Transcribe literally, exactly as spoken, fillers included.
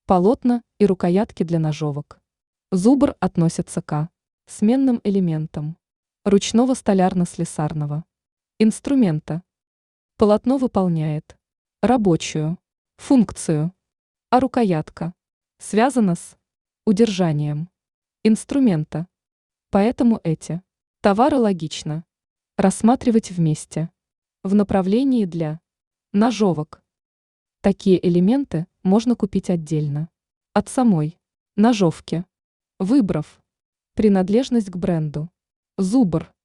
полотна и рукоятки для ножовок. Зубр относится к сменным элементам ручного столярно-слесарного инструмента. Полотно выполняет рабочую функцию, а рукоятка связана с удержанием инструмента. Поэтому эти товары логично рассматривать вместе в направлении для ножовок. Такие элементы можно купить отдельно от самой ножовки, выбрав принадлежность к бренду. Зубр.